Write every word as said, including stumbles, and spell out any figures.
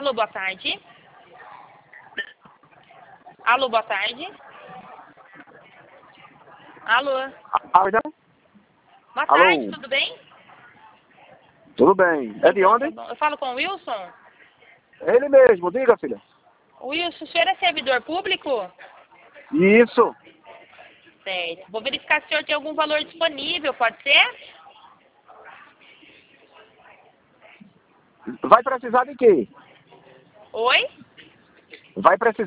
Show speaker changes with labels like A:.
A: Alô, boa tarde. Alô, boa tarde. Alô.
B: Alô?
A: Boa
B: Alô?
A: tarde, tudo bem?
B: Tudo bem. É de
A: Então,
B: onde?
A: tá bom. Eu falo com o Wilson?
B: Ele mesmo, diga, filha.
A: Wilson, o senhor é servidor público?
B: Isso.
A: Certo. Vou verificar se o senhor tem algum valor disponível, pode ser?
B: Vai precisar de quê?
A: Oi?
B: Vai precisar